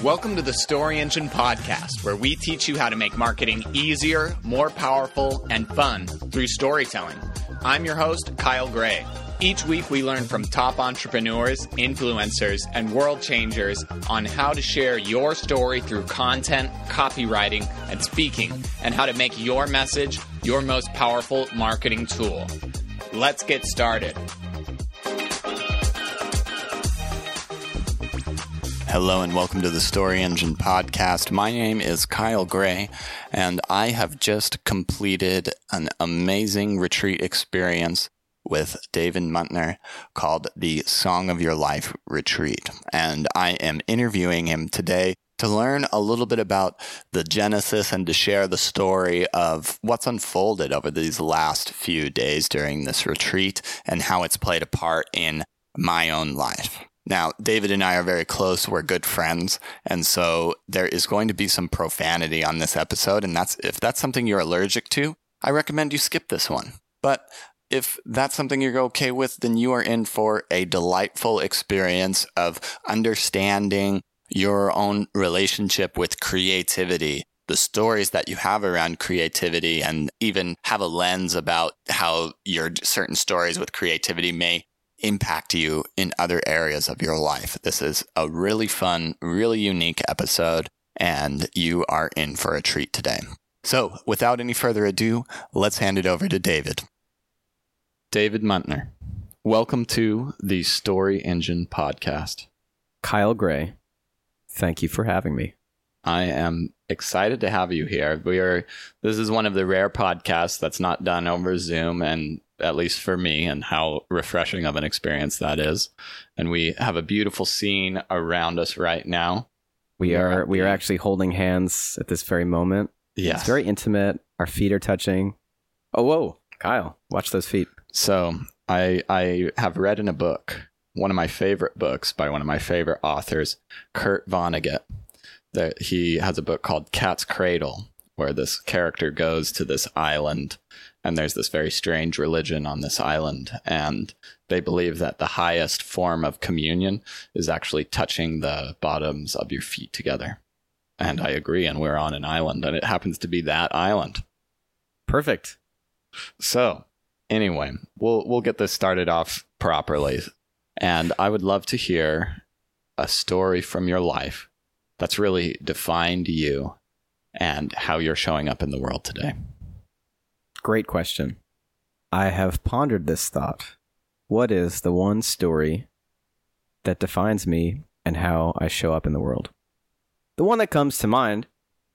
Welcome to the Story Engine Podcast, where we teach you how to make marketing easier, more powerful, and fun through storytelling. I'm your host, Kyle Gray. Each week we learn from top entrepreneurs, influencers, and world changers on how to share your story through content, copywriting, and speaking, and how to make your message your most powerful marketing tool. Let's get started. Hello and welcome to the Story Engine Podcast. My name is Kyle Gray, and I have just completed an amazing retreat experience with David Muntner called the Song of Your Life Retreat. And I am interviewing him today to learn a little bit about the genesis and to share the story of what's unfolded over these last few days during this retreat and how it's played a part in my own life. Now, David and I are very close. We're good friends. And so there is going to be some profanity on this episode. And if that's something you're allergic to, I recommend you skip this one. But if that's something you're okay with, then you are in for a delightful experience of understanding your own relationship with creativity, the stories that you have around creativity, and even have a lens about how your certain stories with creativity may impact you in other areas of your life. This is a really fun, really unique episode, and you are in for a treat today. So, without any further ado, let's hand it over to David. David Muntner, welcome to the Story Engine Podcast. Kyle Gray, thank you for having me. I am excited to have you here. This is one of the rare podcasts that's not done over Zoom, and at least for me, and how refreshing of an experience that is. And we have a beautiful scene around us right now. We are actually holding hands at this very moment. Yes. It's very intimate. Our feet are touching. Oh, whoa, Kyle, watch those feet. So I have read in a book, one of my favorite books by one of my favorite authors, Kurt Vonnegut, that he has a book called Cat's Cradle, where this character goes to this island, and there's this very strange religion on this island, and they believe that the highest form of communion is actually touching the bottoms of your feet together. And I agree, and we're on an island, and it happens to be that island. Perfect. So, anyway, we'll get this started off properly, and I would love to hear a story from your life that's really defined you and how you're showing up in the world today. Great question. I have pondered this thought. What is the one story that defines me and how I show up in the world? The one that comes to mind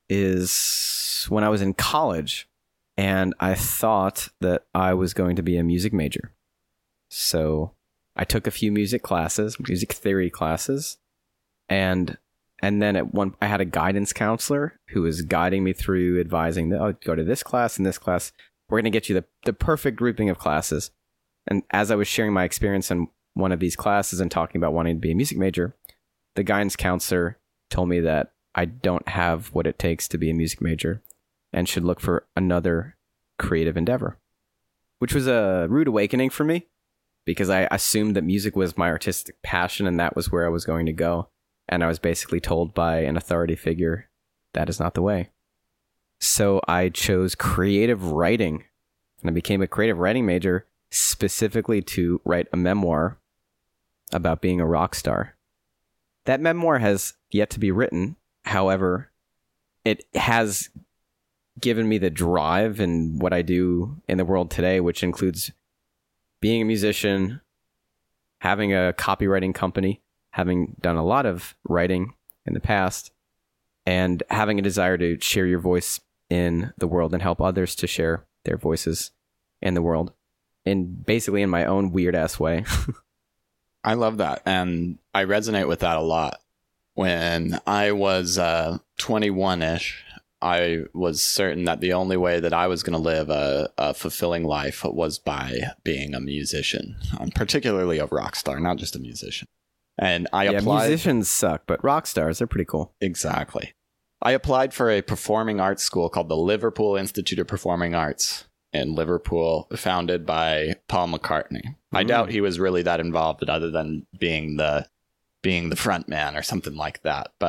is when I was in college and I thought that I was going to be a music major. So I took a few music theory classes, and then I had a guidance counselor who was guiding me through, advising that, oh, go to this class and this class. We're going to get you the perfect grouping of classes. And as I was sharing my experience in one of these classes and talking about wanting to be a music major, the guidance counselor told me that I don't have what it takes to be a music major and should look for another creative endeavor, which was a rude awakening for me because I assumed that music was my artistic passion and that was where I was going to go. And I was basically told by an authority figure, that is not the way. So I chose creative writing, and I became a creative writing major specifically to write a memoir about being a rock star. That memoir has yet to be written. However, it has given me the drive in what I do in the world today, which includes being a musician, having a copywriting company, having done a lot of writing in the past, and having a desire to share your voice in the world and help others to share their voices in the world, and basically in my own weird ass way. I love that, and I resonate with that a lot. When I was 21-ish, I was certain that the only way that I was going to live a fulfilling life was by being a musician, particularly a rock star, not just a musician. And I applied. Musicians suck, but rock stars are pretty cool. Exactly. I applied for a performing arts school called the Liverpool Institute of Performing Arts in Liverpool, founded by Paul McCartney. I doubt he was really that involved, other than being the front man or something like that. But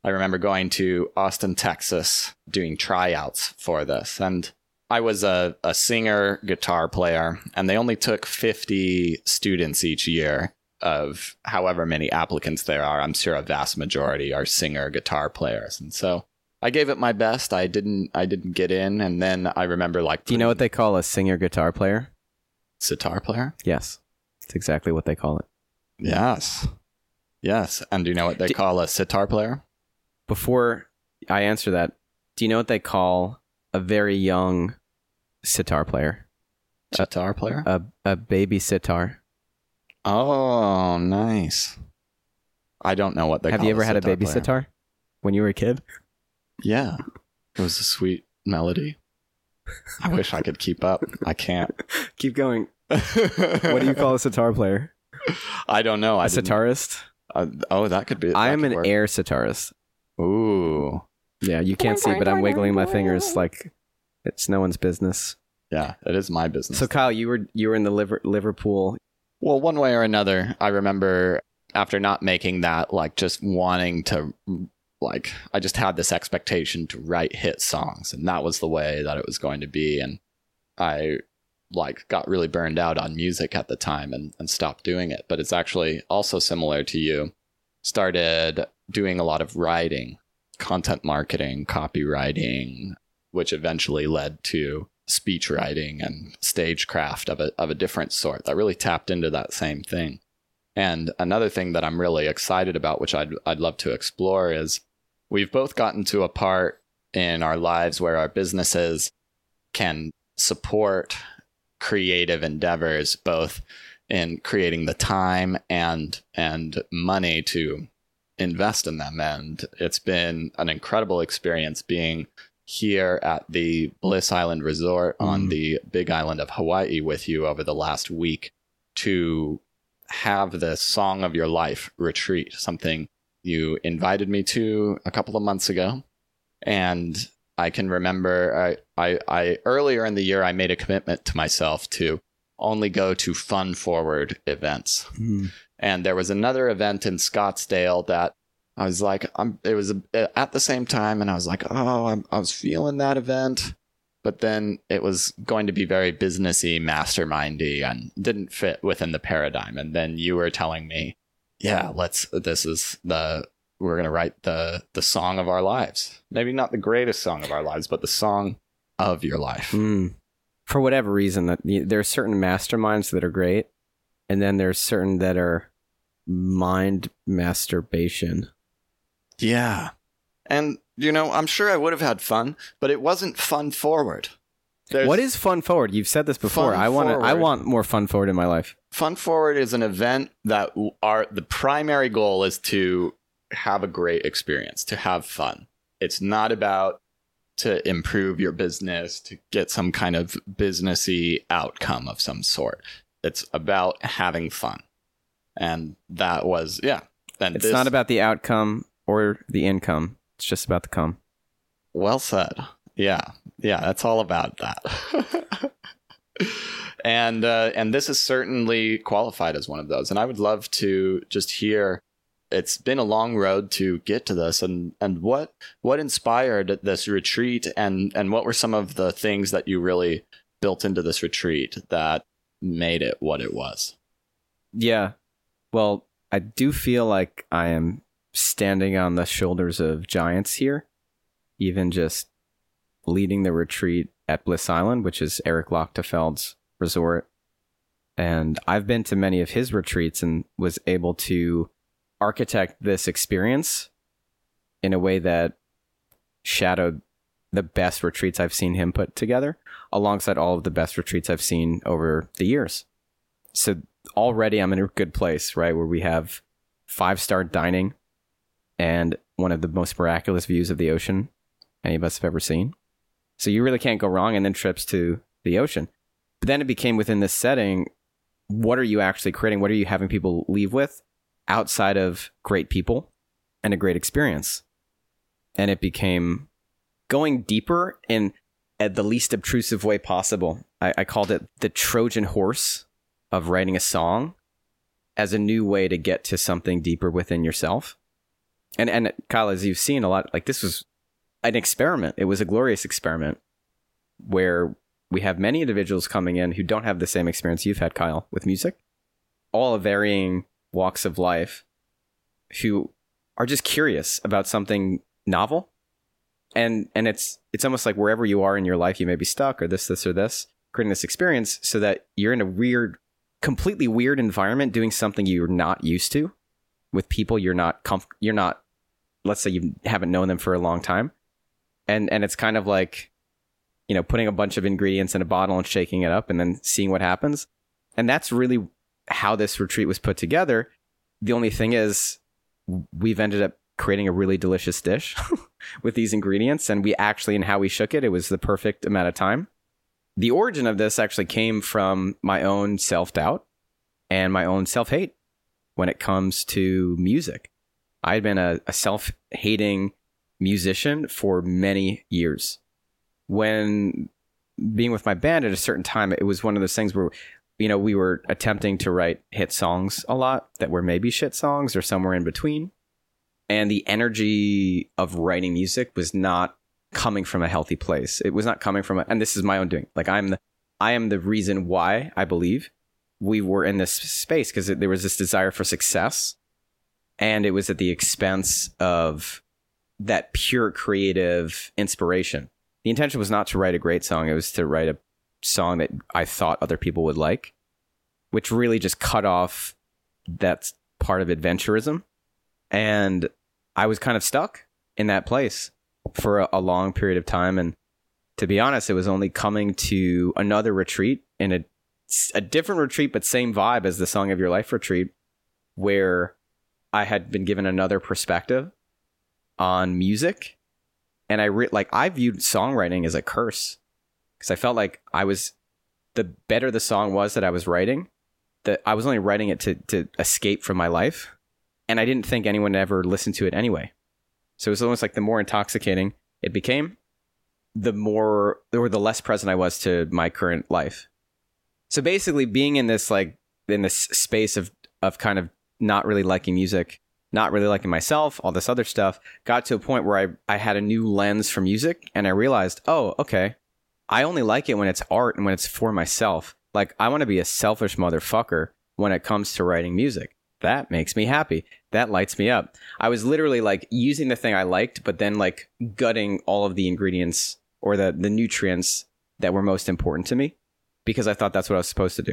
I remember going to Austin, Texas, doing tryouts for this. And I was a singer guitar player, and they only took 50 students each year of however many applicants there are. I'm sure a vast majority are singer guitar players. And so I gave it my best. I didn't get in. And then I remember Do you know what they call a singer guitar player? Sitar player? Yes. That's exactly what they call it. Yes. Yes. And do you know what they call a sitar player? Before I answer that, do you know what they call a very young sitar player? Sitar player? A baby sitar. Oh, nice. I don't know what they call it. Have you ever had a baby sitar when you were a kid? Yeah. It was a sweet melody. I wish I could keep up. I can't. Keep going. What do you call a sitar player? I don't know. A sitarist? That could be. I am an air sitarist. Ooh. Yeah, you can't see, but I'm wiggling my fingers like it's no one's business. Yeah, it is my business. So Kyle, you were in the Liverpool. Well, one way or another, I remember after not making that, like just wanting to, like, I just had this expectation to write hit songs, and that was the way that it was going to be. And I got really burned out on music at the time and stopped doing it. But it's actually also similar to you. Started doing a lot of writing, content marketing, copywriting, which eventually led to speech writing and stagecraft of a different sort that really tapped into that same thing. And another thing that I'm really excited about, which I'd love to explore, is we've both gotten to a part in our lives where our businesses can support creative endeavors, both in creating the time and money to invest in them. And it's been an incredible experience being here at the Bliss Island Resort on the Big Island of Hawaii with you over the last week to have the Song of Your Life retreat, something you invited me to a couple of months ago. And I can remember I earlier in the year, I made a commitment to myself to only go to fun forward events. And there was another event in Scottsdale that I was like, it was at the same time. And I was like, I was feeling that event, but then it was going to be very businessy, mastermindy, and didn't fit within the paradigm. And then you were telling me, yeah, we're going to write the song of our lives. Maybe not the greatest song of our lives, but the song of your life. For whatever reason, there are certain masterminds that are great, and then there's certain that are mind masturbation. Yeah. And, I'm sure I would have had fun, but it wasn't fun forward. What is fun forward? You've said this before. I want more fun forward in my life. Fun forward is an event that the primary goal is to have a great experience, to have fun. It's not about to improve your business, to get some kind of businessy outcome of some sort. It's about having fun. And that was, yeah. And it's not about the outcome or the income. It's just about the come. Well said. Yeah. Yeah, that's all about that. And this is certainly qualified as one of those. And I would love to just hear, it's been a long road to get to this, and what inspired this retreat, and what were some of the things that you really built into this retreat that made it what it was? Yeah. Well, I do feel like I am standing on the shoulders of giants here, even just leading the retreat at Bliss Island, which is Eric Lochtefeld's resort. And I've been to many of his retreats and was able to architect this experience in a way that shadowed the best retreats I've seen him put together, alongside all of the best retreats I've seen over the years. So already I'm in a good place, right? Where we have 5-star dining and one of the most miraculous views of the ocean any of us have ever seen. So you really can't go wrong. And then trips to the ocean. But then it became, within this setting, what are you actually creating? What are you having people leave with outside of great people and a great experience? And it became going deeper in the least obtrusive way possible. I called it the Trojan horse of writing a song as a new way to get to something deeper within yourself. And Kyle, as you've seen a lot, like this was an experiment. It was a glorious experiment where we have many individuals coming in who don't have the same experience you've had, Kyle, with music, all of varying walks of life, who are just curious about something novel. And it's almost like wherever you are in your life, you may be stuck or this, or this, creating this experience so that you're in a completely weird environment doing something you're not used to with people you're not, let's say you haven't known them for a long time. And it's kind of like, you know, putting a bunch of ingredients in a bottle and shaking it up and then seeing what happens. And that's really how this retreat was put together. The only thing is we've ended up creating a really delicious dish with these ingredients. And and how we shook it, it was the perfect amount of time. The origin of this actually came from my own self-doubt and my own self-hate when it comes to music. I'd been a self-hating musician for many years. When being with my band at a certain time, it was one of those things where, you know, we were attempting to write hit songs a lot that were maybe shit songs or somewhere in between. And the energy of writing music was not coming from a healthy place. It was not coming from and this is my own doing. Like I am the reason why I believe we were in this space, because there was this desire for success, and it was at the expense of that pure creative inspiration. The intention was not to write a great song. It was to write a song that I thought other people would like, which really just cut off that part of adventurism. And I was kind of stuck in that place for a long period of time. And to be honest, it was only coming to another retreat, in a different retreat, but same vibe as the Song of Your Life retreat, where I had been given another perspective on music. And I viewed songwriting as a curse, because I felt like the better the song was that I was writing, that I was only writing it to escape from my life. And I didn't think anyone would ever listen to it anyway. So it was almost like the more intoxicating it became, the less present I was to my current life. So basically being in this space of kind of not really liking music, not really liking myself, all this other stuff, got to a point where I had a new lens for music, and I realized, oh, okay, I only like it when it's art and when it's for myself. Like, I want to be a selfish motherfucker when it comes to writing music. That makes me happy. That lights me up. I was literally like using the thing I liked, but then like gutting all of the ingredients or the nutrients that were most important to me, because I thought that's what I was supposed to do.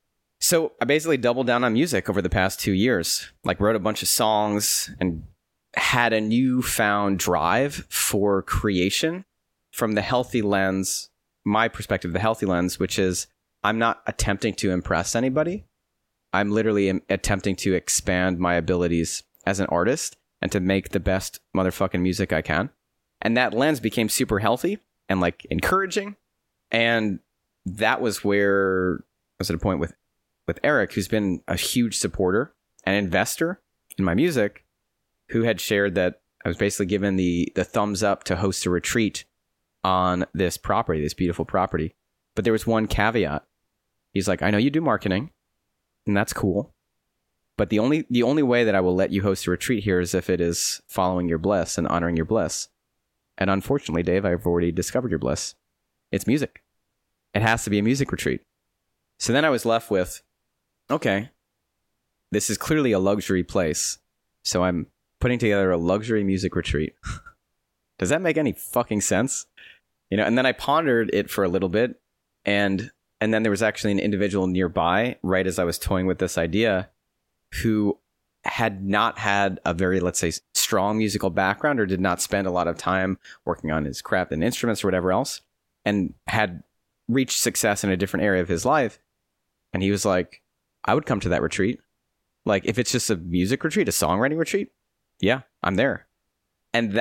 So I basically doubled down on music over the past 2 years, like wrote a bunch of songs and had a newfound drive for creation from the healthy lens, my perspective, the healthy lens, which is I'm not attempting to impress anybody. I'm literally attempting to expand my abilities as an artist and to make the best motherfucking music I can. And that lens became super healthy and like encouraging. And that was where I was at a point with Eric, who's been a huge supporter and investor in my music, who had shared that I was basically given the thumbs up to host a retreat on this property, this beautiful property. But there was one caveat. He's like, I know you do marketing, and that's cool, but the only way that I will let you host a retreat here is if it is following your bliss and honoring your bliss. And unfortunately, Dave, I've already discovered your bliss. It's music. It has to be a music retreat. So then I was left with, okay, this is clearly a luxury place. So I'm putting together a luxury music retreat. Does that make any fucking sense? You know, and then I pondered it for a little bit, and then there was actually an individual nearby, right as I was toying with this idea, who had not had a very, let's say, strong musical background, or did not spend a lot of time working on his craft and instruments or whatever else, and had reached success in a different area of his life. And he was like, I would come to that retreat. Like, if it's just a music retreat, a songwriting retreat, yeah, I'm there. And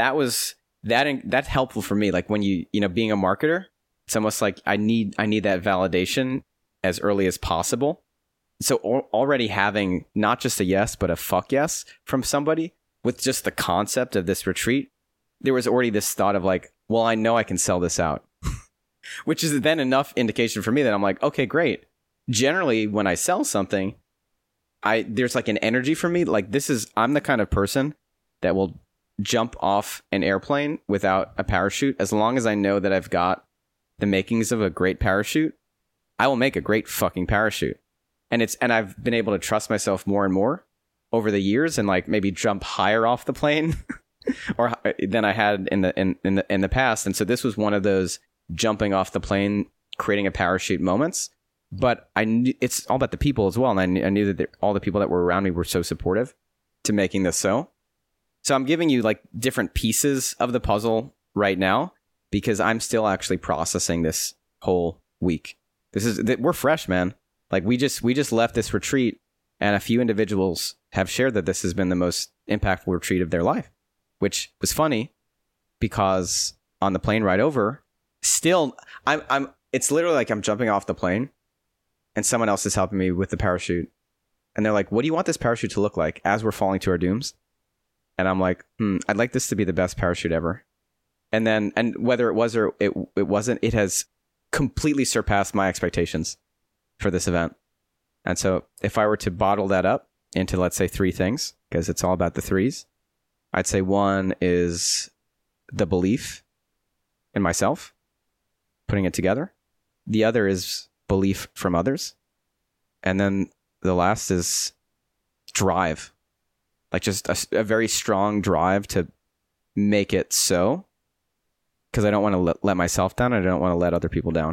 that's helpful for me. Like, when you know, being a marketer, it's almost like I need that validation as early as possible. So already having not just a yes, but a fuck yes from somebody with just the concept of this retreat, there was already this thought of like, well, I know I can sell this out, which is then enough indication for me that I'm like, okay, great. Generally, when I sell something, there's like an energy for me. Like, I'm the kind of person that will jump off an airplane without a parachute, as long as I know that I've got the makings of a great parachute, I will make a great fucking parachute. And I've been able to trust myself more and more over the years, and like maybe jump higher off the plane or than I had in the past. And so this was one of those jumping off the plane, creating a parachute moments. But I knew it's all about the people as well, and I knew that all the people that were around me were so supportive to making this so. So I'm giving you like different pieces of the puzzle right now because I'm still actually processing this whole week. We're fresh, man. Like we just left this retreat, and a few individuals have shared that this has been the most impactful retreat of their life, which was funny because on the plane ride over, still it's literally like I'm jumping off the plane and someone else is helping me with the parachute. And they're like, what do you want this parachute to look like as we're falling to our dooms? And I'm like, I'd like this to be the best parachute ever. And whether it was or it wasn't, it has completely surpassed my expectations for this event. And so if I were to bottle that up into, let's say, 3 things, because it's all about the 3s, I'd say 1 is the belief in myself, putting it together. The other is belief from others. And then the last is drive, like just a very strong drive to make it so, because I don't want to let myself down. I don't want to let other people down.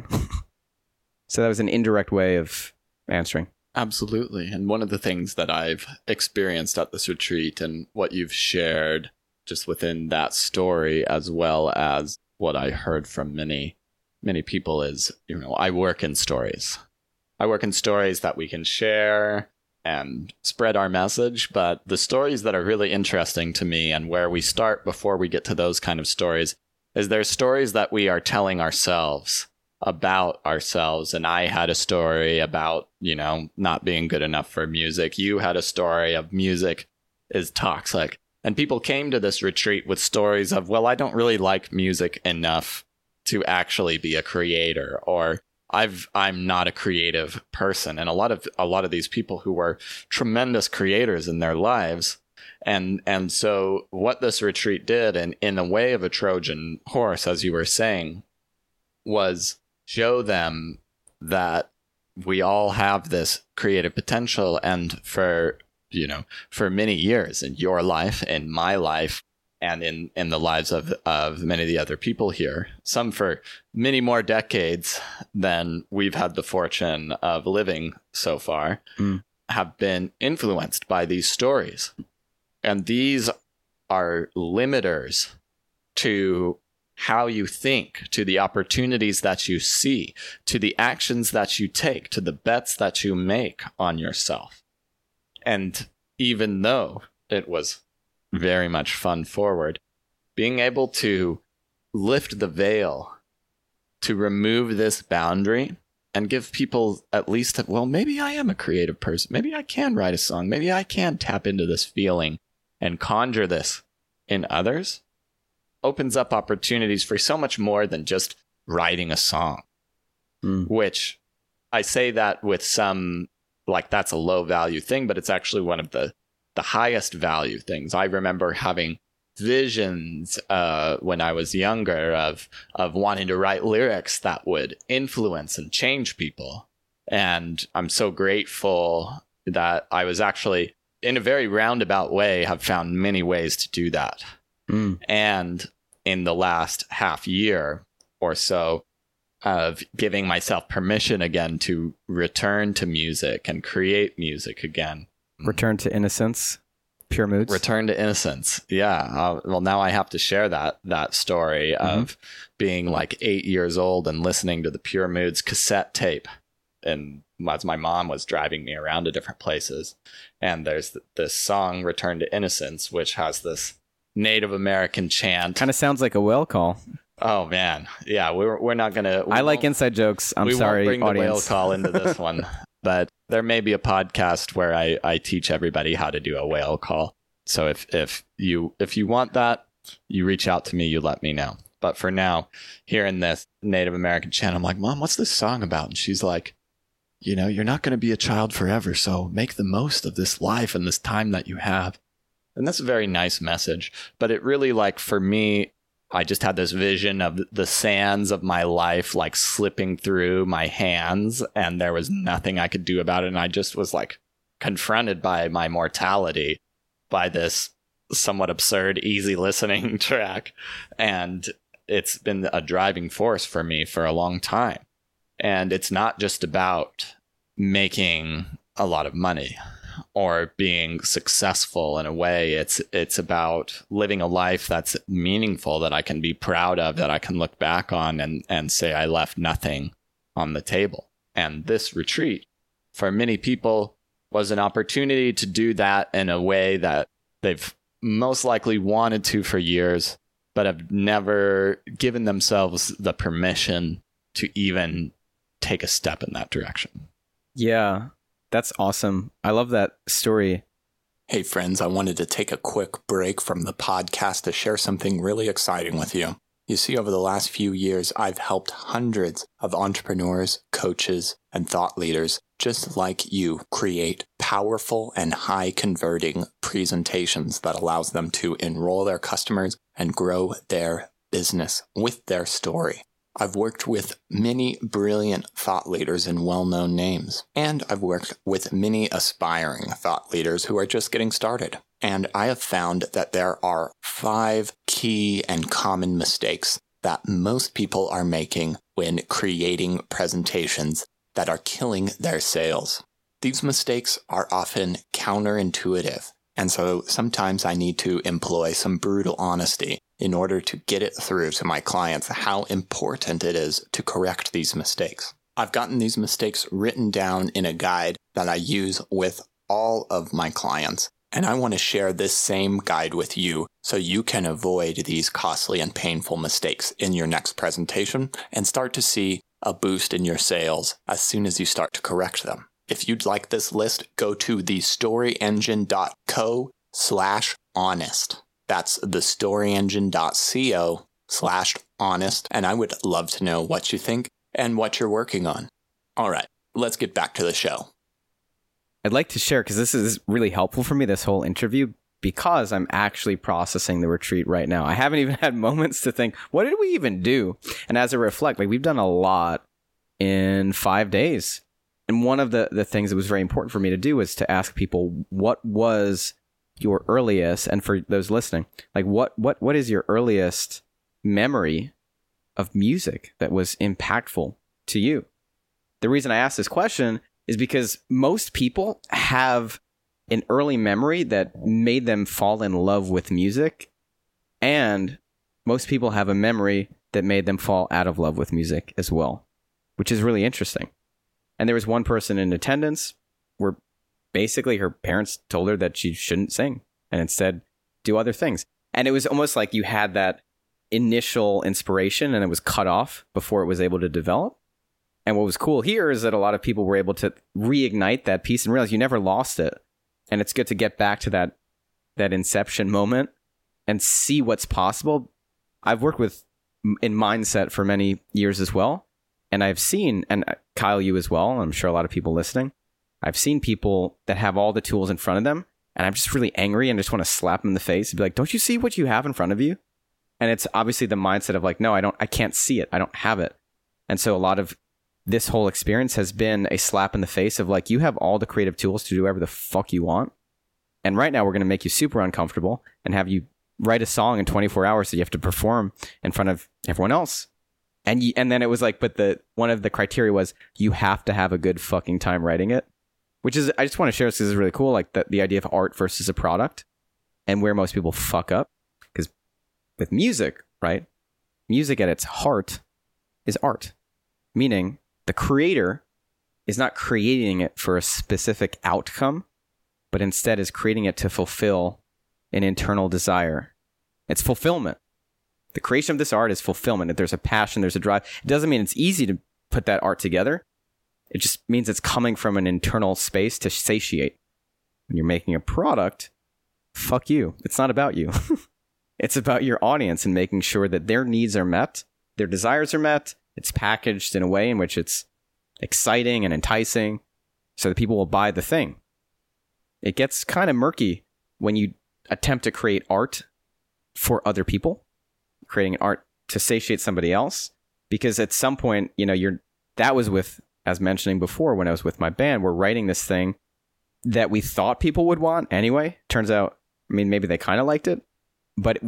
So that was an indirect way of answering. Absolutely. And one of the things that I've experienced at this retreat and what you've shared just within that story, as well as what I heard from many, many people is, I work in stories. I work in stories that we can share and spread our message. But the stories that are really interesting to me, and where we start before we get to those kind of stories, is there's stories that we are telling ourselves about ourselves. And I had a story about, not being good enough for music. You had a story of music is toxic. And people came to this retreat with stories of, well, I don't really like music enough to actually be a creator, or I'm not a creative person. And a lot of these people who were tremendous creators in their lives. And so what this retreat did, and in the way of a Trojan horse, as you were saying, was show them that we all have this creative potential. And for many years in your life, in my life, and in the lives of many of the other people here, some for many more decades than we've had the fortune of living so far, have been influenced by these stories. And these are limiters to how you think, to the opportunities that you see, to the actions that you take, to the bets that you make on yourself. And even though it was very much fun forward, being able to lift the veil, to remove this boundary and give people at least, well, maybe I am a creative person. Maybe I can write a song. Maybe I can tap into this feeling and conjure this in others, opens up opportunities for so much more than just writing a song, which I say that with some, like, that's a low value thing, but it's actually one of the highest value things. I remember having visions when I was younger of wanting to write lyrics that would influence and change people. And I'm so grateful that I was actually, in a very roundabout way, have found many ways to do that. And in the last half year or so of giving myself permission again to return to music and create music again. Return to innocence, pure moods. Return to innocence. Yeah. Well, now I have to share that story of being like 8 years old and listening to the Pure Moods cassette tape. And as my mom was driving me around to different places. And there's this song, Return to Innocence, which has this Native American chant. Kind of sounds like a whale call. Oh, man. Yeah, we're not going to... I like inside jokes. I'm sorry, we won't bring audience. the whale call into this one. But there may be a podcast where I teach everybody how to do a whale call. So if you want that, you reach out to me, you let me know. But for now, hearing this Native American chant, I'm like, Mom, what's this song about? And she's like, you're not going to be a child forever, so make the most of this life and this time that you have. And that's a very nice message. But it really, like, for me, I just had this vision of the sands of my life, like, slipping through my hands, and there was nothing I could do about it. And I just was, like, confronted by my mortality, by this somewhat absurd, easy listening track. And it's been a driving force for me for a long time. And it's not just about making a lot of money or being successful in a way. It's about living a life that's meaningful, that I can be proud of, that I can look back on and say I left nothing on the table. And this retreat, for many people, was an opportunity to do that in a way that they've most likely wanted to for years, but have never given themselves the permission to even take a step in that direction. Yeah, that's awesome. I love that story. Hey friends, I wanted to take a quick break from the podcast to share something really exciting with you. You see, over the last few years, I've helped hundreds of entrepreneurs, coaches, and thought leaders just like you create powerful and high converting presentations that allows them to enroll their customers and grow their business with their story. I've worked with many brilliant thought leaders and well-known names, and I've worked with many aspiring thought leaders who are just getting started. And I have found that there are 5 key and common mistakes that most people are making when creating presentations that are killing their sales. These mistakes are often counterintuitive, and so sometimes I need to employ some brutal honesty in order to get it through to my clients how important it is to correct these mistakes. I've gotten these mistakes written down in a guide that I use with all of my clients, and I want to share this same guide with you so you can avoid these costly and painful mistakes in your next presentation and start to see a boost in your sales as soon as you start to correct them. If you'd like this list, go to thestoryengine.co/honest. That's thestoryengine.co/honest, and I would love to know what you think and what you're working on. All right, let's get back to the show. I'd like to share, because this is really helpful for me, this whole interview, because I'm actually processing the retreat right now. I haven't even had moments to think, what did we even do? And as I reflect, like, we've done a lot in 5 days. And one of the things that was very important for me to do was to ask people, what was your earliest, and for those listening, like, what is your earliest memory of music that was impactful to you? The reason I asked this question is because most people have an early memory that made them fall in love with music, and most people have a memory that made them fall out of love with music as well, which is really interesting. And there was one person in attendance where basically her parents told her that she shouldn't sing and instead do other things. And it was almost like you had that initial inspiration and it was cut off before it was able to develop. And what was cool here is that a lot of people were able to reignite that piece and realize you never lost it. And it's good to get back to that inception moment and see what's possible. I've worked in mindset for many years as well. And I've seen, and Kyle, you as well, I'm sure a lot of people listening, I've seen people that have all the tools in front of them, and I'm just really angry and just want to slap them in the face and be like, don't you see what you have in front of you? And it's obviously the mindset of like, no, I can't see it. I don't have it. And so a lot of this whole experience has been a slap in the face of like, you have all the creative tools to do whatever the fuck you want. And right now we're going to make you super uncomfortable and have you write a song in 24 hours that you have to perform in front of everyone else. And then it was like, but one of the criteria was you have to have a good fucking time writing it, which is, I just want to share this because it's really cool. Like the idea of art versus a product and where most people fuck up. Because with music, right? Music at its heart is art, meaning the creator is not creating it for a specific outcome, but instead is creating it to fulfill an internal desire. It's fulfillment. The creation of this art is fulfillment. If there's a passion, there's a drive. It doesn't mean it's easy to put that art together. It just means it's coming from an internal space to satiate. When you're making a product, fuck you. It's not about you. It's about your audience and making sure that their needs are met, their desires are met. It's packaged in a way in which it's exciting and enticing so that people will buy the thing. It gets kind of murky when you attempt to create art for other people, creating art to satiate somebody else. Because at some point, that was with, as mentioning before, when I was with my band, we're writing this thing that we thought people would want anyway. Turns out, maybe they kind of liked it, but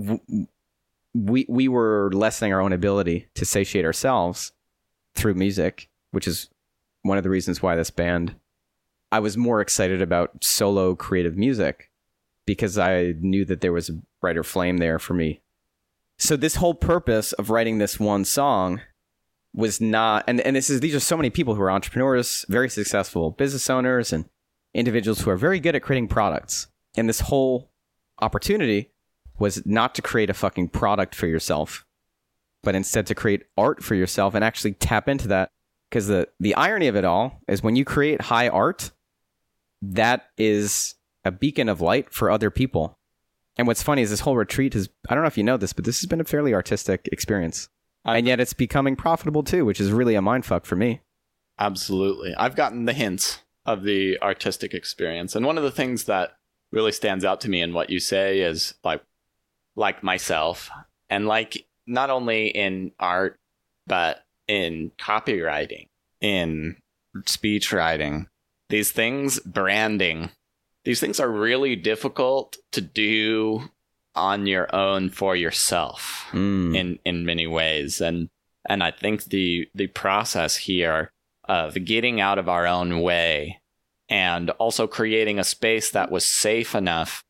we were lessening our own ability to satiate ourselves through music, which is one of the reasons why this band, I was more excited about solo creative music because I knew that there was a brighter flame there for me. So this whole purpose of writing this one song was not, and these are so many people who are entrepreneurs, very successful business owners, and individuals who are very good at creating products. And this whole opportunity was not to create a fucking product for yourself, but instead to create art for yourself and actually tap into that. Because the irony of it all is when you create high art, that is a beacon of light for other people. And what's funny is this whole retreat I don't know if you know this, but this has been a fairly artistic experience. And yet it's becoming profitable too, which is really a mindfuck for me. Absolutely. I've gotten the hints of the artistic experience. And one of the things that really stands out to me in what you say is like myself, and like not only in art, but in copywriting, in speech writing, these things, branding, these things are really difficult to do on your own for yourself in many ways. And I think the process here of getting out of our own way and also creating a space that was safe enough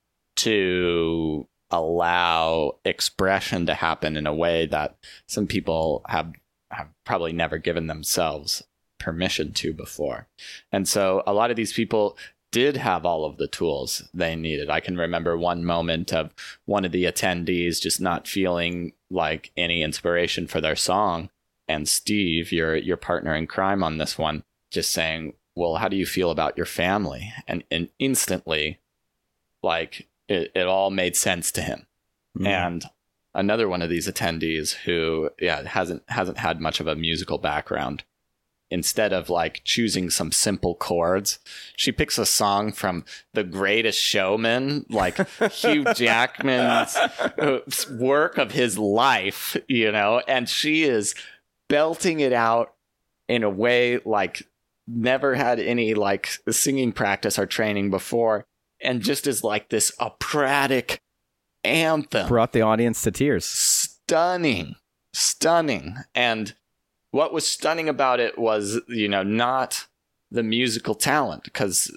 to allow expression to happen in a way that some people have probably never given themselves permission to before. And so a lot of these people did have all of the tools they needed. I can remember one moment of one of the attendees just not feeling like any inspiration for their song. And Steve, your partner in crime on this one, just saying, well, how do you feel about your family? And instantly, like, it all made sense to him. And another one of these attendees who hasn't had much of a musical background, instead of like choosing some simple chords, she picks a song from The Greatest Showman, like Hugh Jackman's work of his life, and she is belting it out in a way like never had any like singing practice or training before, and just is like this operatic anthem. Brought the audience to tears. Stunning. And what was stunning about it was, not the musical talent, because,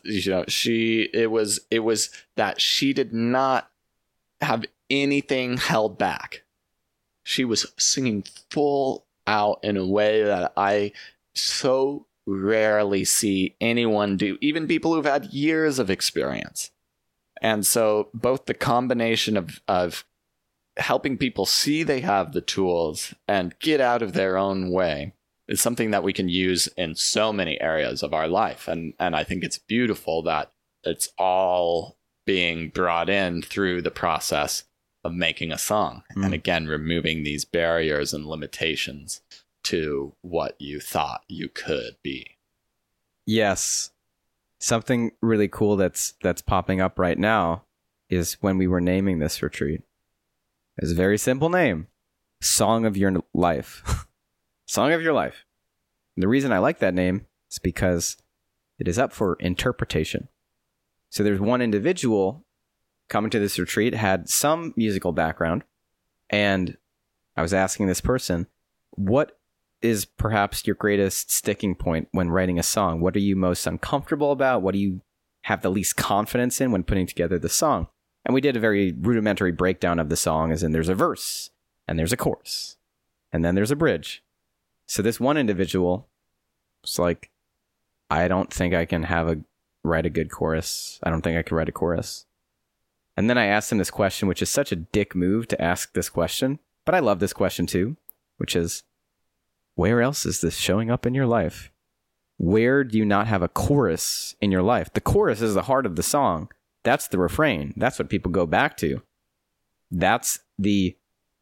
it was that she did not have anything held back. She was singing full out in a way that I so rarely see anyone do, even people who've had years of experience. And so both the combination of helping people see they have the tools and get out of their own way is something that we can use in so many areas of our life. And I think it's beautiful that it's all being brought in through the process of making a song. And again, removing these barriers and limitations to what you thought you could be. Yes. Something really cool that's popping up right now is when we were naming this retreat. It's a very simple name. Song of Your Life. Song of Your Life. And the reason I like that name is because it is up for interpretation. So there's one individual coming to this retreat, had some musical background, and I was asking this person, what is perhaps your greatest sticking point when writing a song? What are you most uncomfortable about? What do you have the least confidence in when putting together the song? And we did a very rudimentary breakdown of the song, as in there's a verse, and there's a chorus, and then there's a bridge. So this one individual was like, I don't think I can write a good chorus. I don't think I can write a chorus. And then I asked him this question, which is such a dick move to ask this question, but I love this question too, which is, where else is this showing up in your life? Where do you not have a chorus in your life? The chorus is the heart of the song. That's the refrain. That's what people go back to. That's the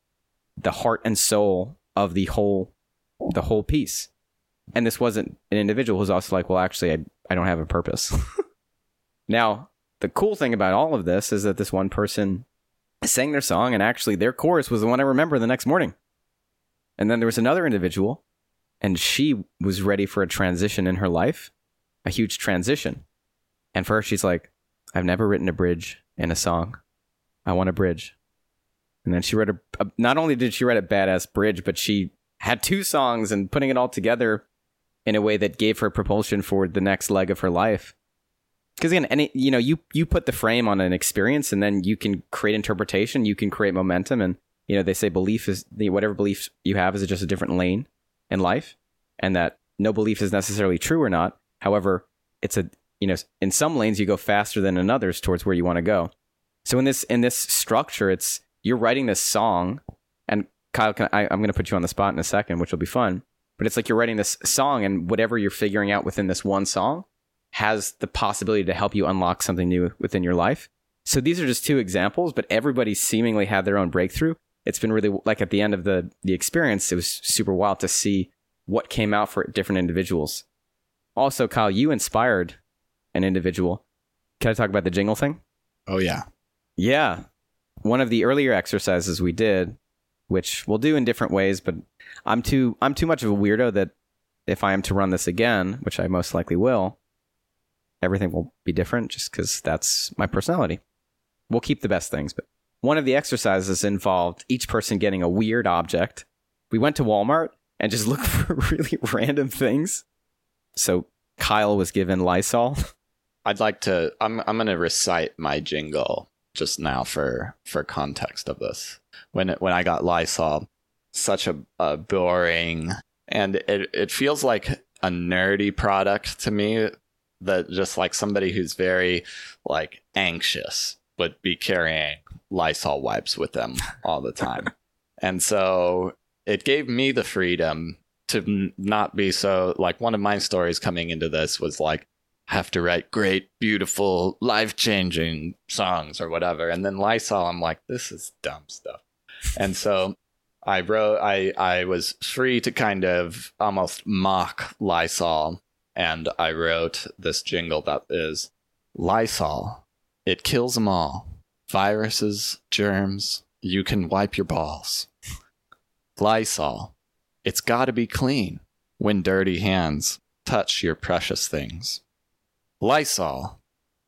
heart and soul of the whole piece. And this wasn't an individual who's also like, well, actually, I don't have a purpose. Now, the cool thing about all of this is that this one person sang their song, and actually their chorus was the one I remember the next morning. And then there was another individual, and she was ready for a transition in her life, a huge transition. And for her, she's like, I've never written a bridge in a song. I want a bridge. And then she wrote not only did she write a badass bridge, but she had 2 songs, and putting it all together in a way that gave her propulsion for the next leg of her life. Because again, you put the frame on an experience, and then you can create interpretation, you can create momentum, and they say belief is whatever belief you have is just a different lane in life, and that no belief is necessarily true or not. However, it's in some lanes you go faster than in others towards where you want to go. So in this structure, it's you're writing this song, and Kyle, I'm going to put you on the spot in a second, which will be fun. But it's like you're writing this song, and whatever you're figuring out within this one song has the possibility to help you unlock something new within your life. So these are just 2 examples, but everybody seemingly had their own breakthrough. It's been really, like, at the end of the experience, it was super wild to see what came out for different individuals. Also, Kyle, you inspired an individual. Can I talk about the jingle thing? Oh, yeah. Yeah. One of the earlier exercises we did, which we'll do in different ways, but I'm too much of a weirdo that if I am to run this again, which I most likely will, everything will be different just because that's my personality. We'll keep the best things, but one of the exercises involved each person getting a weird object. We went to Walmart and just looked for really random things. So Kyle was given Lysol. I'm going to recite my jingle just now for context of this. When I got Lysol, such a boring, and it feels like a nerdy product to me, that just like somebody who's very like anxious would be carrying Lysol wipes with them all the time. And so it gave me the freedom to not be so, like, one of my stories coming into this was like, have to write great, beautiful, life-changing songs or whatever. And then Lysol, I'm like, this is dumb stuff. And so I was free to kind of almost mock Lysol. And I wrote this jingle that is, Lysol, it kills them all. Viruses, germs, you can wipe your balls. Lysol, it's gotta be clean when dirty hands touch your precious things. Lysol,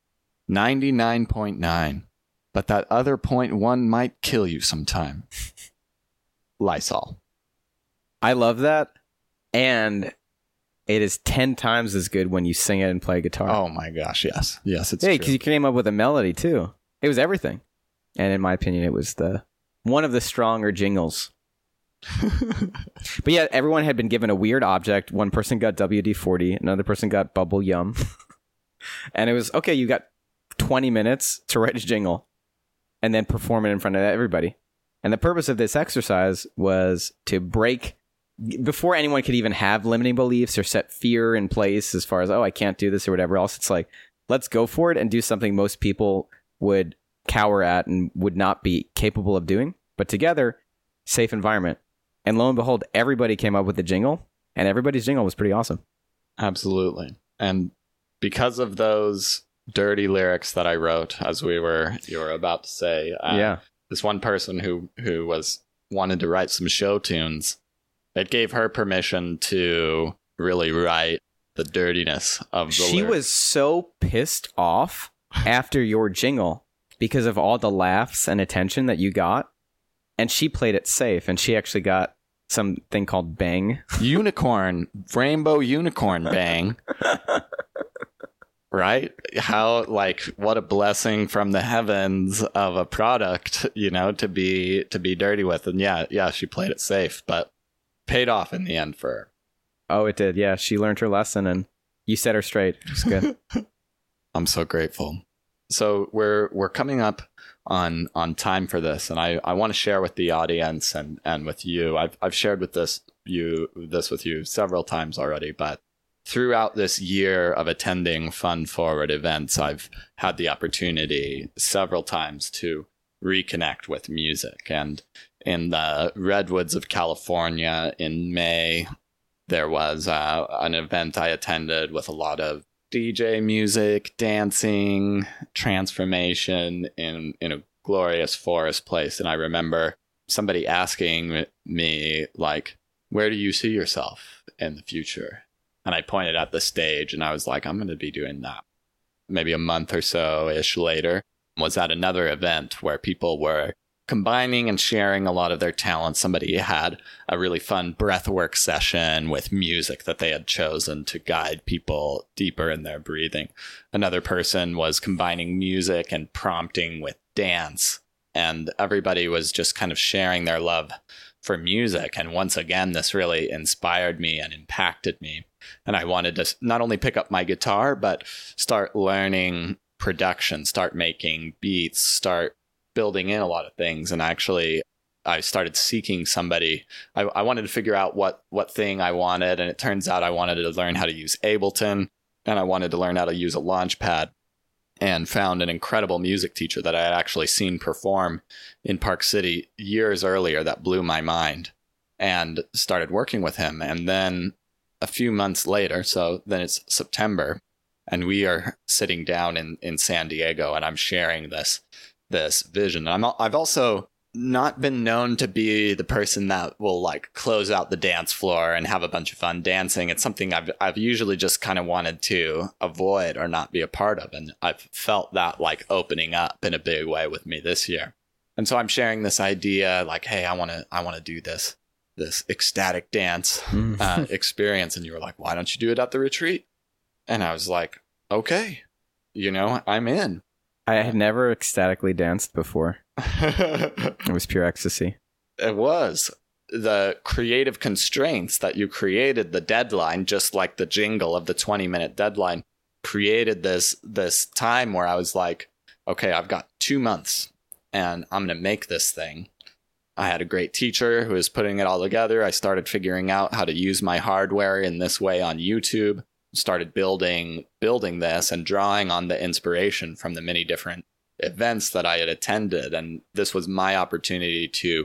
99.9, but that other 0.1 might kill you sometime. Lysol. I love that. And it is 10 times as good when you sing it and play guitar. Oh my gosh, yes. Yes, it's true. Because you came up with a melody too. It was everything. And in my opinion, it was one of the stronger jingles. But yeah, everyone had been given a weird object. One person got WD-40, another person got Bubble Yum. And it was, okay, you got 20 minutes to write a jingle and then perform it in front of everybody. And the purpose of this exercise was to break, before anyone could even have limiting beliefs or set fear in place as far as, oh, I can't do this or whatever else. It's like, let's go for it and do something most people would cower at and would not be capable of doing. But together, safe environment. And lo and behold, everybody came up with the jingle, and everybody's jingle was pretty awesome. Absolutely. And because of those dirty lyrics that I wrote, as you were about to say, this one person who wanted to write some show tunes, it gave her permission to really write the dirtiness of the She lyrics. was so pissed off after your jingle because of all the laughs and attention that you got. And she played it safe, and she actually got something called Bang. Unicorn, rainbow unicorn bang. Right? How, like, what a blessing from the heavens of a product, to be dirty with. And yeah, she played it safe, but paid off in the end for her. Oh, it did. Yeah, she learned her lesson, and you set her straight. It's good. I'm so grateful. So we're coming up on time for this, and I want to share with the audience and with you. I've shared with this with you several times already, but throughout this year of attending Fun Forward events, I've had the opportunity several times to reconnect with music. And in the Redwoods of California in May, there was an event I attended with a lot of DJ music, dancing, transformation in a glorious forest place. And I remember somebody asking me, like, where do you see yourself in the future? And I pointed at the stage and I was like, I'm going to be doing that. Maybe a month or so-ish later, was at another event where people were combining and sharing a lot of their talents. Somebody had a really fun breathwork session with music that they had chosen to guide people deeper in their breathing. Another person was combining music and prompting with dance. And everybody was just kind of sharing their love for music. And once again, this really inspired me and impacted me. And I wanted to not only pick up my guitar, but start learning production, start making beats, start building in a lot of things. And actually, I started seeking somebody. I wanted to figure out what thing I wanted. And it turns out I wanted to learn how to use Ableton, and I wanted to learn how to use a Launchpad, and found an incredible music teacher that I had actually seen perform in Park City years earlier that blew my mind, and started working with him. And then a few months later, so then it's September, and we are sitting down in San Diego, and I'm sharing this vision. I've also not been known to be the person that will like close out the dance floor and have a bunch of fun dancing. It's something I've usually just kind of wanted to avoid or not be a part of. And I've felt that like opening up in a big way with me this year. And so I'm sharing this idea like, hey, I want to do this ecstatic dance experience. And you were like, why don't you do it at the retreat? And I was like, okay, I'm in. I had never ecstatically danced before. It was pure ecstasy. It was. The creative constraints that you created, the deadline, just like the jingle of the 20-minute deadline, created this time where I was like, okay, I've got 2 months and I'm going to make this thing. I had a great teacher who was putting it all together. I started figuring out how to use my hardware in this way on YouTube. Started building this and drawing on the inspiration from the many different events that I had attended. And this was my opportunity to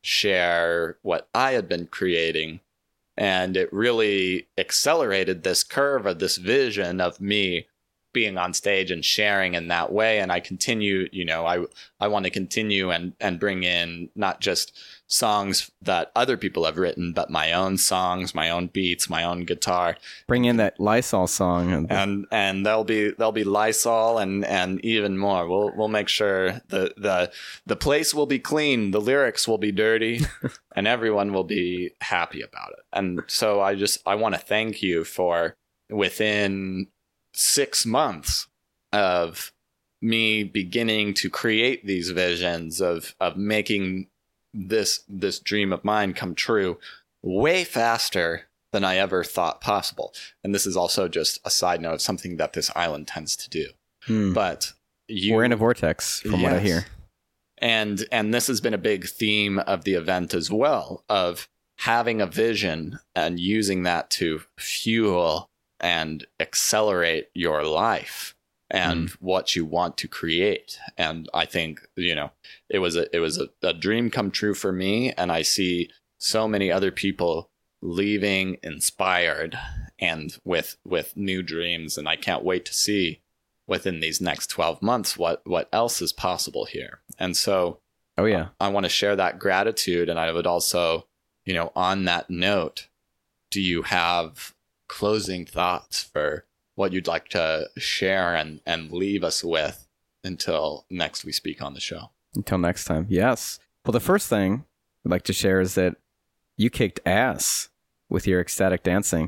share what I had been creating. And it really accelerated this curve of this vision of me being on stage and sharing in that way. And I continue, I want to continue and bring in not just songs that other people have written, but my own songs, my own beats, my own guitar. Bring in that Lysol song, and there'll be Lysol and even more. We'll make sure the place will be clean, the lyrics will be dirty, and everyone will be happy about it. And so I want to thank you for within 6 months of me beginning to create these visions of making this dream of mine come true way faster than I ever thought possible. And this is also just a side note of something that this island tends to do. But we're in a vortex from what I hear. And this has been a big theme of the event as well, of having a vision and using that to fuel and accelerate your life and what you want to create. And I think, it was a dream come true for me. And I see so many other people leaving inspired and with new dreams. And I can't wait to see within these next 12 months what else is possible here. And so I want to share that gratitude. And I would also, on that note, do you have closing thoughts for what you'd like to share and leave us with until next we speak on the show? Until next time. Yes. Well, the first thing I'd like to share is that you kicked ass with your ecstatic dancing.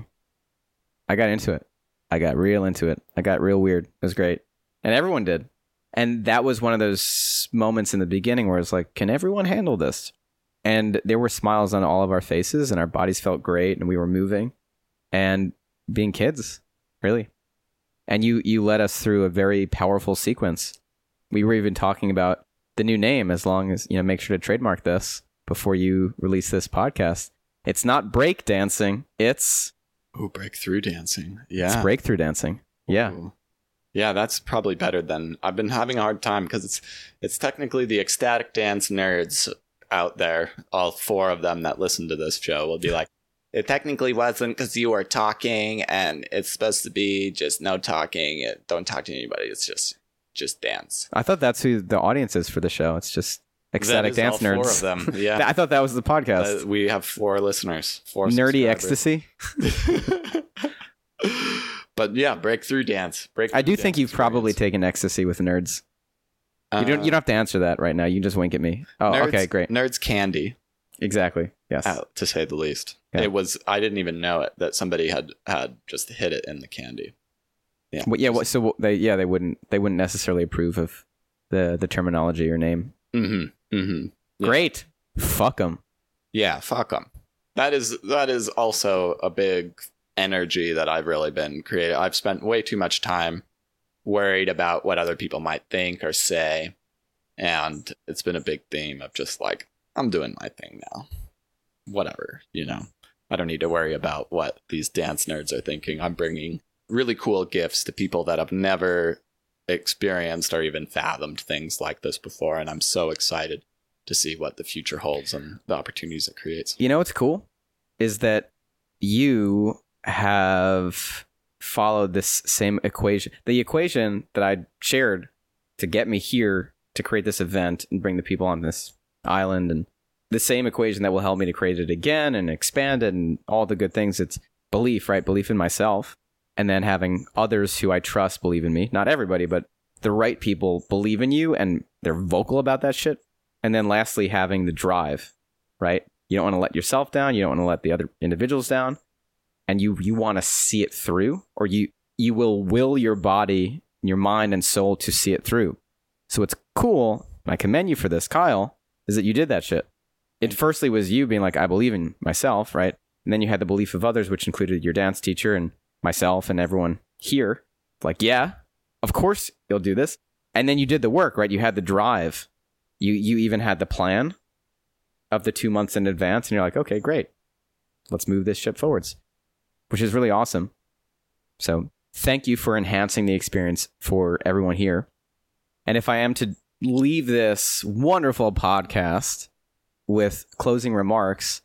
I got into it. I got real into it. I got real weird. It was great. And everyone did. And that was one of those moments in the beginning where it's like, can everyone handle this? And there were smiles on all of our faces and our bodies felt great and we were moving and being kids, really. And you led us through a very powerful sequence. We were even talking about the new name, as long as, make sure to trademark this before you release this podcast. It's not break dancing. It's... breakthrough dancing. Yeah. It's breakthrough dancing. Yeah. Ooh. Yeah, that's probably better than... I've been having a hard time because it's technically the ecstatic dance nerds out there. All 4 of them that listen to this show will be like, It technically wasn't because you were talking, and it's supposed to be just no talking. Don't talk to anybody. It's just dance. I thought that's who the audience is for the show. It's just ecstatic dance all nerds. 4 of them. Yeah. I thought that was the podcast. We have 4 listeners. 4 Nerdy subscribers. ecstasy. But yeah, breakthrough dance. I do think you've probably taken ecstasy with nerds. You don't have to answer that right now. You can just wink at me. Oh, nerds, okay, great. Nerds candy. Exactly. Yes. To say the least. Yeah. It was. I didn't even know it that somebody had just hit it in the candy. Yeah. So they wouldn't necessarily approve of the terminology or name. Mm-hmm. Mm-hmm. Yeah. Great. Fuck them. Yeah. Fuck them. That is also a big energy that I've really been creating. I've spent way too much time worried about what other people might think or say, and it's been a big theme of just like, I'm doing my thing now. Whatever, I don't need to worry about what these dance nerds are thinking. I'm bringing really cool gifts to people that have never experienced or even fathomed things like this before, and I'm so excited to see what the future holds and the opportunities it creates. You know what's cool is that you have followed this same equation. The equation that I shared to get me here to create this event and bring the people on this island, and the same equation that will help me to create it again and expand it and all the good things. It's belief, right? Belief in myself, and then having others who I trust believe in me. Not everybody, but the right people believe in you and they're vocal about that shit. And then lastly, having the drive, right? You don't want to let yourself down. You don't want to let the other individuals down. And you want to see it through, or you will your body, your mind and soul to see it through. So what's cool, and I commend you for this, Kyle, is that you did that shit. It firstly was you being like, I believe in myself, right? And then you had the belief of others, which included your dance teacher and myself and everyone here. Like, yeah, of course you'll do this. And then you did the work, right? You had the drive. You even had the plan of the 2 months in advance. And you're like, okay, great. Let's move this ship forwards, which is really awesome. So thank you for enhancing the experience for everyone here. And if I am to leave this wonderful podcast with closing remarks,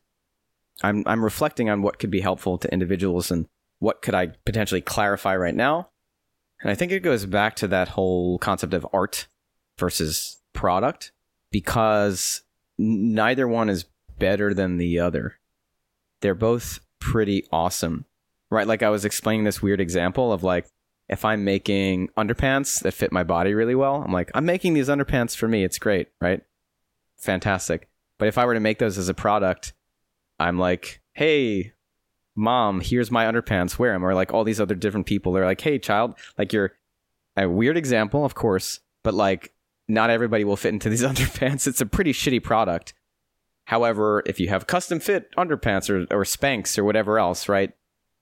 I'm reflecting on what could be helpful to individuals and what could I potentially clarify right now. And I think it goes back to that whole concept of art versus product, because neither one is better than the other. They're both pretty awesome, right? Like I was explaining this weird example of like, if I'm making underpants that fit my body really well, I'm like, I'm making these underpants for me. It's great, right? Fantastic. But if I were to make those as a product, I'm like, hey, mom, here's my underpants, wear them. Or like all these other different people, they're like, hey, child, like you're a weird example, of course, but like not everybody will fit into these underpants. It's a pretty shitty product. However, if you have custom fit underpants or Spanx or whatever else, right?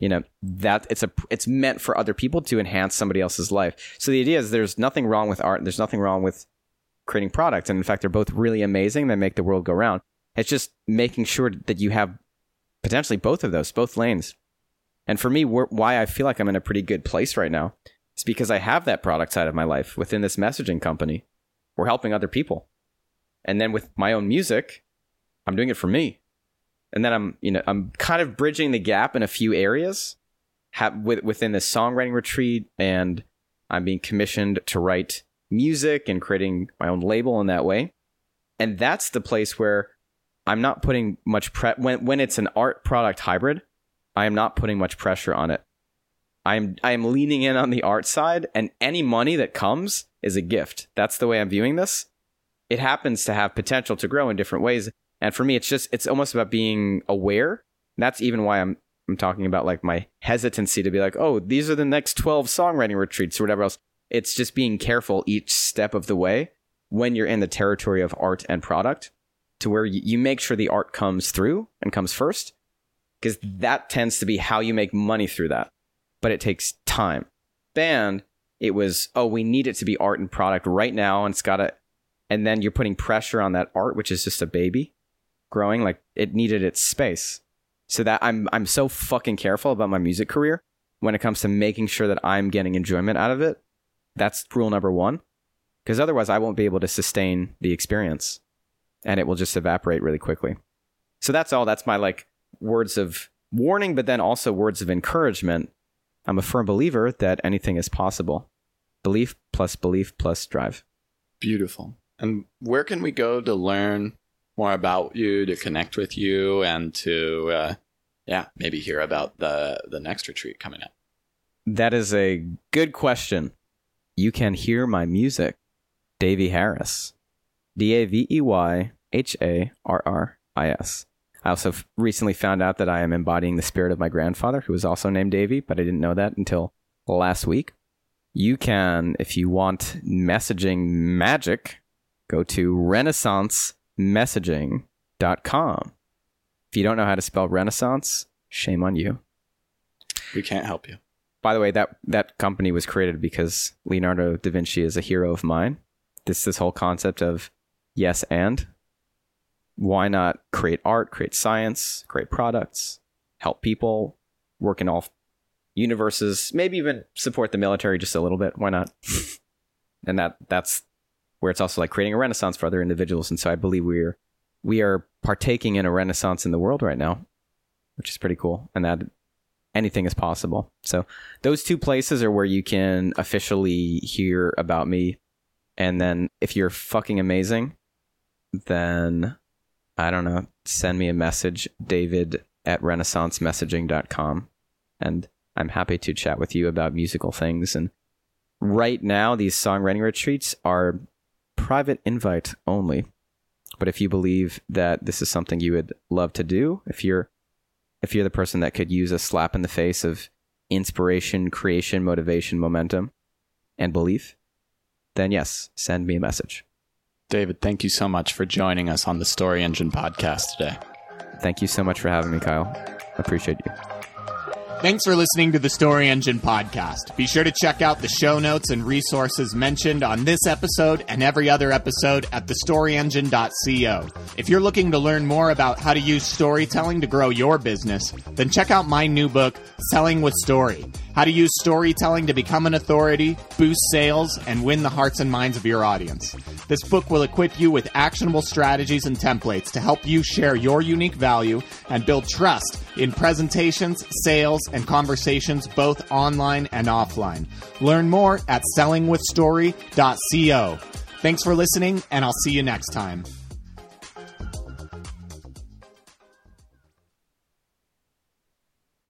That it's meant for other people to enhance somebody else's life. So the idea is there's nothing wrong with art. There's nothing wrong with creating products. And in fact, they're both really amazing. They make the world go round. It's just making sure that you have potentially both of those, both lanes. And for me, why I feel like I'm in a pretty good place right now is because I have that product side of my life within this messaging company. We're helping other people. And then with my own music, I'm doing it for me. And then I'm kind of bridging the gap in a few areas within this songwriting retreat, and I'm being commissioned to write music and creating my own label in that way. And that's the place where I'm not putting much when it's an art product hybrid, I am not putting much pressure on it. I am leaning in on the art side, and any money that comes is a gift. That's the way I'm viewing this. It happens to have potential to grow in different ways. And for me, it's almost about being aware. That's even why I'm talking about like my hesitancy to be like, oh, these are the next 12 songwriting retreats or whatever else. It's just being careful each step of the way when you're in the territory of art and product, to where you make sure the art comes through and comes first, because that tends to be how you make money through that. But it takes time. Band, it was, oh, we need it to be art and product right now, and it's got to, and then you're putting pressure on that art, which is just a baby growing, like it needed its space. So that I'm so fucking careful about my music career when it comes to making sure that I'm getting enjoyment out of it. That's rule number one, because otherwise I won't be able to sustain the experience and it will just evaporate really quickly. So that's all. That's my like words of warning, but then also words of encouragement. I'm a firm believer that anything is possible. Belief plus drive. Beautiful. And where can we go to learn more about you, to connect with you, and to, maybe hear about the next retreat coming up? That is a good question. You can hear my music, Davey Harris. DAVEYHARRIS. I also recently found out that I am embodying the spirit of my grandfather, who was also named Davey, but I didn't know that until last week. You can, if you want messaging magic, go to renaissancemessaging.com. If you don't know how to spell Renaissance, shame on you. We can't help you. By the way, that company was created because Leonardo da Vinci is a hero of mine. This whole concept of yes and. Why not create art, create science, create products, help people, work in all universes, maybe even support the military just a little bit. Why not? And that's where it's also like creating a renaissance for other individuals. And so I believe we are partaking in a renaissance in the world right now, which is pretty cool. And that anything is possible. So those two places are where you can officially hear about me. And then if you're fucking amazing, then I don't know, send me a message, david@renaissancemessaging.com. And I'm happy to chat with you about musical things. And right now, these songwriting retreats are private invite only. But if you believe that this is something you would love to do, if you're the person that could use a slap in the face of inspiration, creation, motivation, momentum, and belief, then yes, send me a message. David, thank you so much for joining us on the Story Engine podcast today. Thank you so much for having me, Kyle. I appreciate you. Thanks for listening to the Story Engine podcast. Be sure to check out the show notes and resources mentioned on this episode and every other episode at thestoryengine.co. If you're looking to learn more about how to use storytelling to grow your business, then check out my new book, Selling with Story: How to Use Storytelling to Become an Authority, Boost Sales, and Win the Hearts and Minds of Your Audience. This book will equip you with actionable strategies and templates to help you share your unique value and build trust in presentations, sales, and conversations both online and offline. Learn more at sellingwithstory.co. Thanks for listening, and I'll see you next time.